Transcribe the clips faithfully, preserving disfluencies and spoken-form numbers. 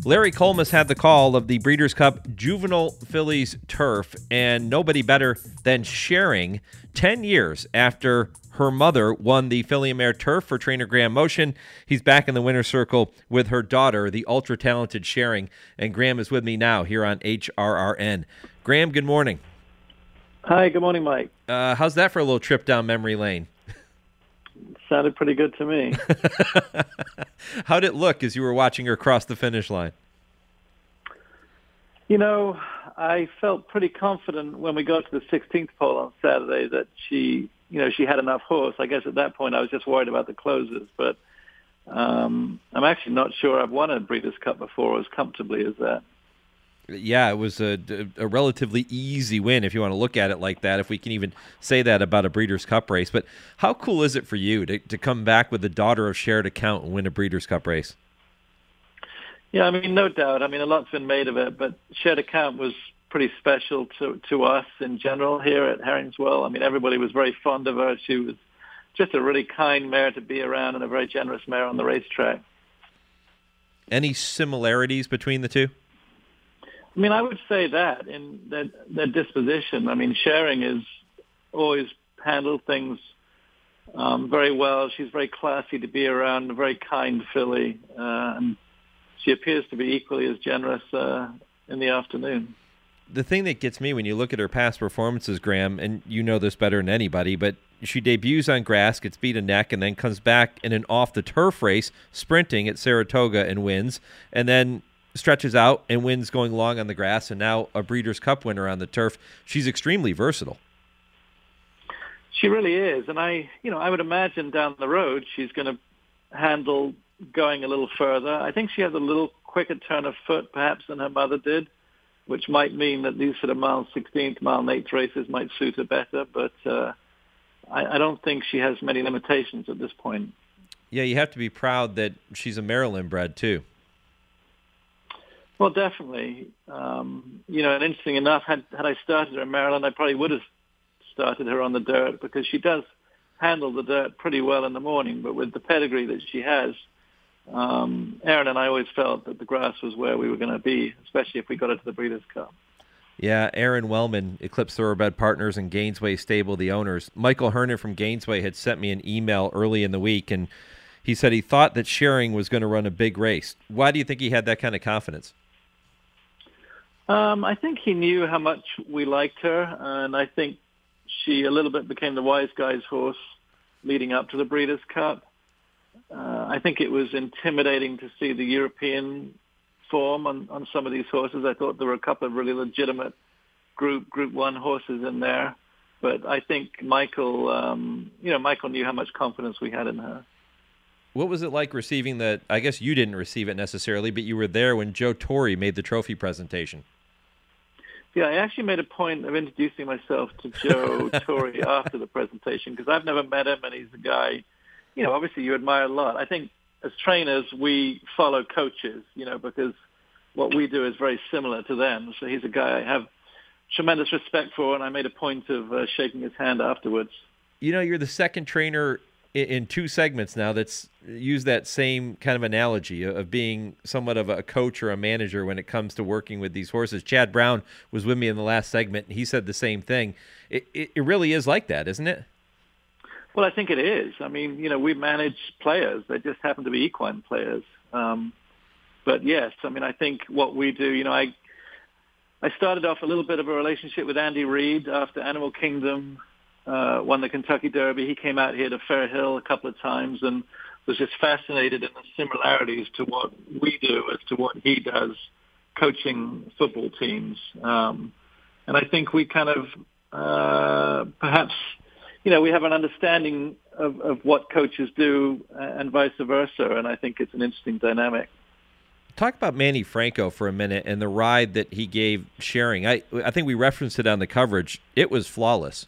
Larry Colmus had the call of the Breeders' Cup Juvenile Fillies Turf, and nobody better than Schering, ten years after her mother won the Filly Mare Turf for trainer Graham Motion. He's back in the winner's circle with her daughter, the ultra-talented Schering, and Graham is with me now here on H R R N. Graham, good morning. Hi, good morning, Mike. Uh, how's that for a little trip down memory lane? Sounded pretty good to me. How did it look as you were watching her cross the finish line? You know, I felt pretty confident when we got to the sixteenth pole on Saturday that she, you know, she had enough horse. I guess at that point I was just worried about the closers, but um, I'm actually not sure I've won a Breeders' Cup before as comfortably as that. Yeah, it was a, a relatively easy win if you want to look at it like that, if we can even say that about a Breeders' Cup race. But how cool is it for you to, to come back with the daughter of Shared Account and win a Breeders' Cup race? Yeah, I mean, no doubt. I mean, a lot's been made of it, but Shared Account was pretty special to, to us in general here at Herringswell. I mean, everybody was very fond of her. She was just a really kind mare to be around and a very generous mare on the racetrack. Any similarities between the two? I mean, I would say that in that, that disposition. I mean, Schering is always handled things um, very well. She's very classy to be around, a very kind filly, uh, and she appears to be equally as generous uh, in the afternoon. The thing that gets me when you look at her past performances, Graham, and you know this better than anybody, but she debuts on grass, gets beat a neck, and then comes back in an off-the-turf race, sprinting at Saratoga and wins, and then stretches out and wins going long on the grass, and now a Breeders' Cup winner on the turf. She's extremely versatile. She really is, and I, you know, I would imagine down the road she's going to handle going a little further. I think she has a little quicker turn of foot, perhaps, than her mother did, which might mean that these sort of mile sixteenth, mile eighth races might suit her better. But uh, I, I don't think she has many limitations at this point. Yeah, you have to be proud that she's a Maryland bred too. Well, definitely. Um, you know, and interesting enough, had, had I started her in Maryland, I probably would have started her on the dirt because she does handle the dirt pretty well in the morning. But with the pedigree that she has, um, Aaron and I always felt that the grass was where we were going to be, especially if we got into the Breeders' Cup. Yeah, Aaron Wellman, Eclipse Thoroughbred Partners and Gainesway Stable, the owners. Michael Hernan from Gainesway had sent me an email early in the week, and he said he thought that Schering was going to run a big race. Why do you think he had that kind of confidence? Um, I think he knew how much we liked her, and I think she a little bit became the wise guy's horse leading up to the Breeders' Cup. Uh, I think it was intimidating to see the European form on, on some of these horses. I thought there were a couple of really legitimate Group Group One horses in there, but I think Michael, um, you know, Michael knew how much confidence we had in her. What was it like receiving the, I guess you didn't receive it necessarily, but you were there when Joe Torre made the trophy presentation? Yeah, I actually made a point of introducing myself to Joe Torre after the presentation because I've never met him, and he's a guy, you know, obviously you admire a lot. I think as trainers, we follow coaches, you know, because what we do is very similar to them. So he's a guy I have tremendous respect for, and I made a point of uh, shaking his hand afterwards. You know, you're the second trainer in two segments now that's used that same kind of analogy of being somewhat of a coach or a manager when it comes to working with these horses. Chad Brown was with me in the last segment, and he said the same thing. It, it, it really is like that, isn't it? Well, I think it is. I mean, you know, we manage players. They just happen to be equine players. Um, but, yes, I mean, I think what we do, you know, I I started off a little bit of a relationship with Andy Reid after Animal Kingdom Uh, won the Kentucky Derby. He came out here to Fair Hill a couple of times and was just fascinated in the similarities to what we do as to what he does coaching football teams. Um, and I think we kind of uh, perhaps, you know, we have an understanding of, of what coaches do and vice versa, and I think it's an interesting dynamic. Talk about Manny Franco for a minute and the ride that he gave Schering. I, I think we referenced it on the coverage. It was flawless.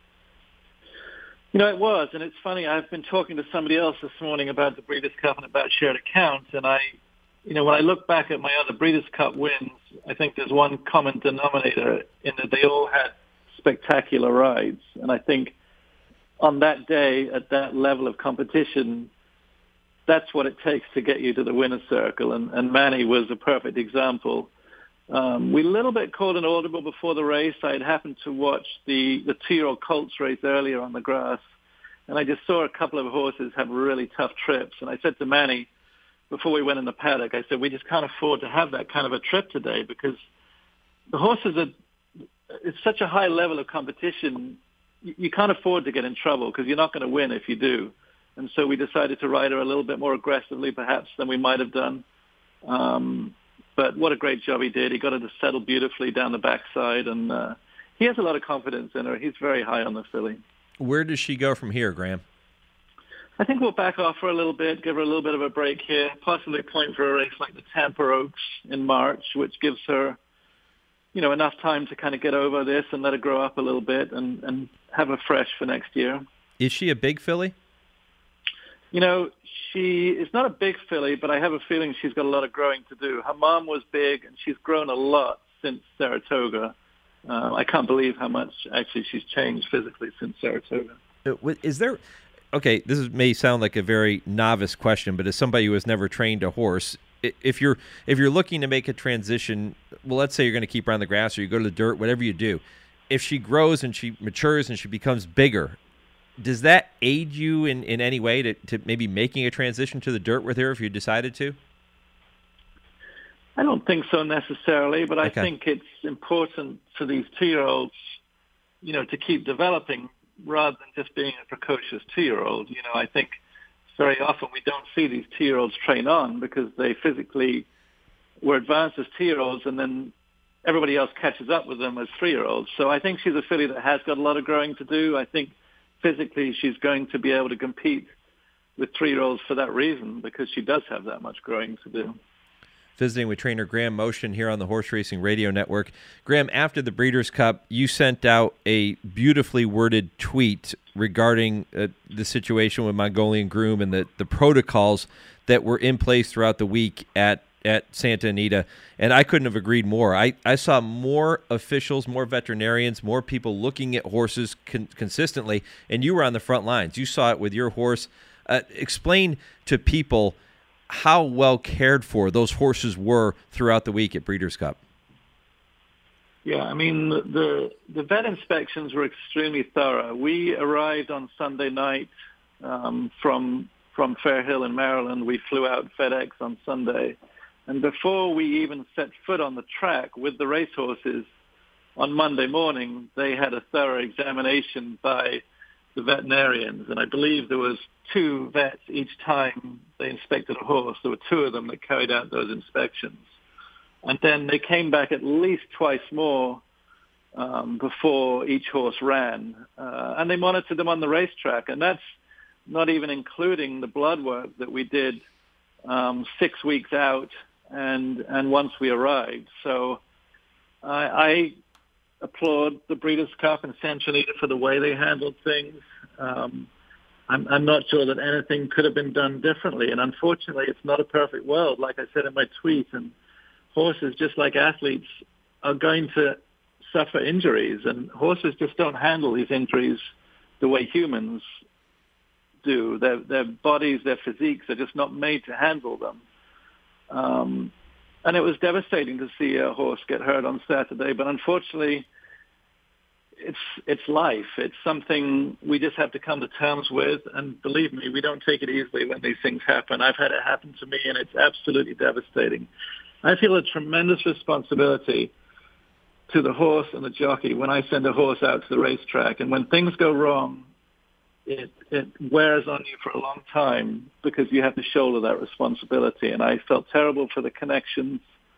You know, it was, and it's funny, I've been talking to somebody else this morning about the Breeders' Cup and about Shared Account, and I, you know, when I look back at my other Breeders' Cup wins, I think there's one common denominator in that they all had spectacular rides, and I think on that day, at that level of competition, that's what it takes to get you to the winner's circle. And, and Manny was a perfect example. Um, we a little bit called an audible before the race. I had happened to watch the, the two-year-old colts race earlier on the grass, and I just saw a couple of horses have really tough trips. And I said to Manny, before we went in the paddock, I said, we just can't afford to have that kind of a trip today because the horses are, it's such a high level of competition. You, you can't afford to get in trouble because you're not going to win if you do. And so we decided to ride her a little bit more aggressively, perhaps, than we might have done. Um, but what a great job he did. He got her to settle beautifully down the backside, and uh, he has a lot of confidence in her. He's very high on the filly. Where does she go from here, Graham? I think we'll back off for a little bit, give her a little bit of a break here, possibly point for a race like the Tampa Oaks in March, which gives her, you know, enough time to kind of get over this and let her grow up a little bit and, and have her fresh for next year. Is she a big filly? You know, she is not a big filly, but I have a feeling she's got a lot of growing to do. Her mom was big, and she's grown a lot since Saratoga. Uh, I can't believe how much, actually, she's changed physically since Saratoga. Is there... Okay, this is, may sound like a very novice question, but as somebody who has never trained a horse, if you're if you're looking to make a transition, well, let's say you're going to keep her on the grass or you go to the dirt, whatever you do, if she grows and she matures and she becomes bigger, does that aid you in, in any way to, to maybe making a transition to the dirt with her if you decided to? I don't think so necessarily, but I okay. think it's important for these two-year-olds, you know, to keep developing rather than just being a precocious two-year-old. You know, I think very often we don't see these two-year-olds train on because they physically were advanced as two-year-olds and then everybody else catches up with them as three-year-olds. So I think she's a filly that has got a lot of growing to do. I think physically she's going to be able to compete with three-year-olds for that reason because she does have that much growing to do. Visiting with trainer Graham Motion here on the Horse Racing Radio Network. Graham, after the Breeders' Cup, you sent out a beautifully worded tweet regarding uh, the situation with Mongolian Groom and the, the protocols that were in place throughout the week at, at Santa Anita, and I couldn't have agreed more. I, I saw more officials, more veterinarians, more people looking at horses con- consistently, and you were on the front lines. You saw it with your horse. Uh, explain to people how well cared for those horses were throughout the week at Breeders' Cup. Yeah, I mean, the the vet inspections were extremely thorough. We arrived on Sunday night um, from from Fair Hill in Maryland. We flew out FedEx on Sunday. And before we even set foot on the track with the racehorses on Monday morning, they had a thorough examination by the veterinarians, and I believe there was two vets each time they inspected a horse. There were two of them that carried out those inspections. And then they came back at least twice more um, before each horse ran. Uh, and they monitored them on the racetrack, and that's not even including the blood work that we did um, six weeks out and, and once we arrived. So I... I applaud the Breeders' Cup and Santa Anita for the way they handled things. Um, I'm, I'm not sure that anything could have been done differently. And unfortunately, it's not a perfect world, like I said in my tweet. And horses, just like athletes, are going to suffer injuries. And horses just don't handle these injuries the way humans do. Their, their bodies, their physiques are just not made to handle them. Um, and it was devastating to see a horse get hurt on Saturday. But unfortunately, it's it's life. It's something we just have to come to terms with. And believe me, we don't take it easily when these things happen. I've had it happen to me, and it's absolutely devastating. I feel a tremendous responsibility to the horse and the jockey when I send a horse out to the racetrack. And when things go wrong, it, it wears on you for a long time because you have to shoulder that responsibility. And I felt terrible for the connections.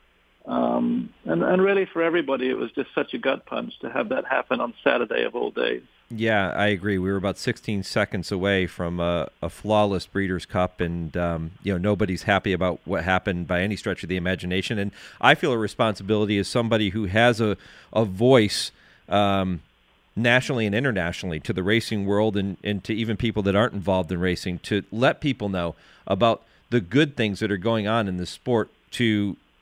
Um, and, and really for everybody, it was just such a gut punch to have that happen on Saturday of all days. Yeah, I agree. We were about sixteen seconds away from a, a flawless Breeders' Cup, and um, you know, nobody's happy about what happened by any stretch of the imagination. And I feel a responsibility as somebody who has a, a voice um, nationally and internationally to the racing world and, and to even people that aren't involved in racing, to let people know about the good things that are going on in the sport, to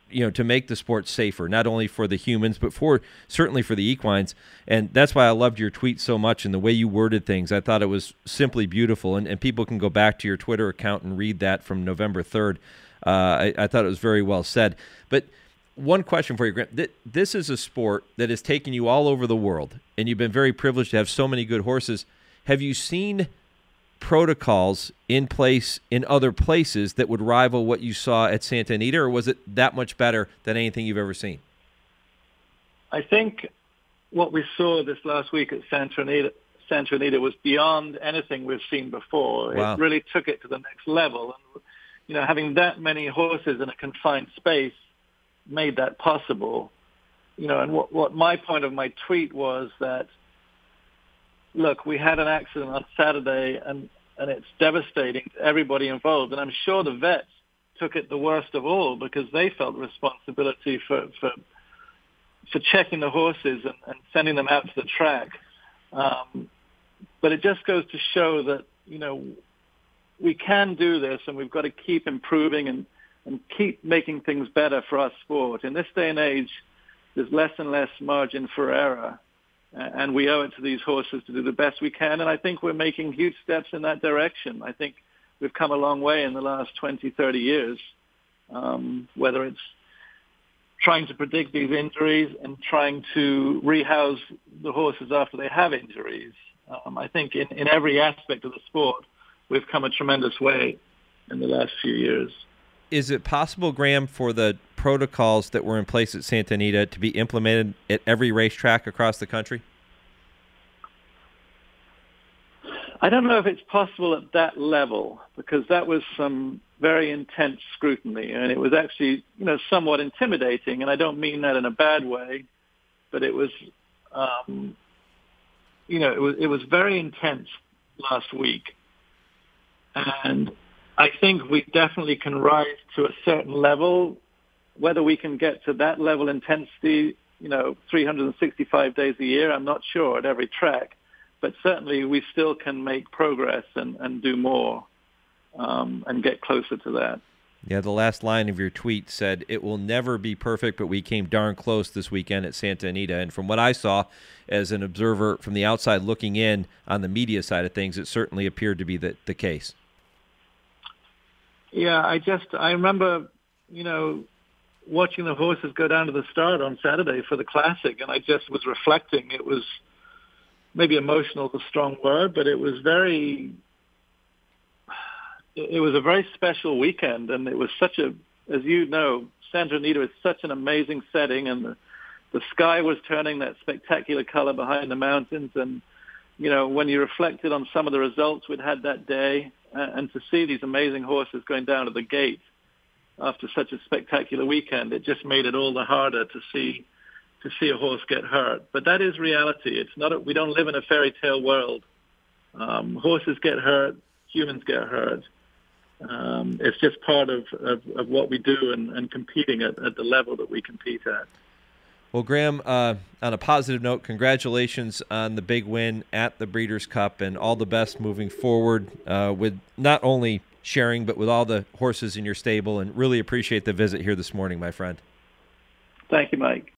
you know, to make the sport safer, not only for the humans, but for certainly for the equines. And that's why I loved your tweet so much and the way you worded things. I thought it was simply beautiful. And, and people can go back to your Twitter account and read that from November third. Uh, I, I thought it was very well said. But one question for you, Graham. This is a sport that has taken you all over the world, and you've been very privileged to have so many good horses. Have you seen protocols in place in other places that would rival what you saw at Santa Anita, or was it that much better than anything you've ever seen? I think what we saw this last week at Santa Anita, Santa Anita was beyond anything we've seen before. Wow. It really took it to the next level. And, you know, having that many horses in a confined space made that possible. You know, and what, what my point of my tweet was that, look, we had an accident on Saturday, and, and it's devastating to everybody involved. And I'm sure the vets took it the worst of all because they felt responsibility for for, for checking the horses and, and sending them out to the track. Um, but it just goes to show that, you know, we can do this, and we've got to keep improving and, and keep making things better for our sport. In this day and age, there's less and less margin for error. And we owe it to these horses to do the best we can. And I think we're making huge steps in that direction. I think we've come a long way in the last twenty, thirty years, um, whether it's trying to predict these injuries and trying to rehouse the horses after they have injuries. Um, I think in, in every aspect of the sport, we've come a tremendous way in the last few years. Is it possible, Graham, for the protocols that were in place at Santa Anita to be implemented at every racetrack across the country? I don't know if it's possible at that level, because that was some very intense scrutiny, and it was actually, you know, somewhat intimidating, and I don't mean that in a bad way, but it was, um, you know, it was, it was very intense last week. And I think we definitely can rise to a certain level. Whether we can get to that level of intensity, you know, three hundred sixty-five days a year, I'm not sure at every track. But certainly we still can make progress and, and do more um, and get closer to that. Yeah, the last line of your tweet said, "It will never be perfect, but we came darn close this weekend at Santa Anita." And from what I saw as an observer from the outside looking in on the media side of things, it certainly appeared to be the, the case. Yeah, I just, I remember, you know, watching the horses go down to the start on Saturday for the Classic, and I just was reflecting. It was maybe emotional is a strong word, but it was very, it was a very special weekend, and it was such a, as you know, Santa Anita is such an amazing setting, and the, the sky was turning that spectacular color behind the mountains, and, you know, when you reflected on some of the results we'd had that day, uh, and to see these amazing horses going down to the gate after such a spectacular weekend, it just made it all the harder to see to see a horse get hurt. But that is reality. It's not a, we don't live in a fairy tale world. Um, horses get hurt, humans get hurt. Um, it's just part of, of, of what we do and, and competing at, at the level that we compete at. Well, Graham, uh, on a positive note, congratulations on the big win at the Breeders' Cup, and all the best moving forward uh, with not only sharing, but with all the horses in your stable, and really appreciate the visit here this morning, my friend. Thank you, Mike.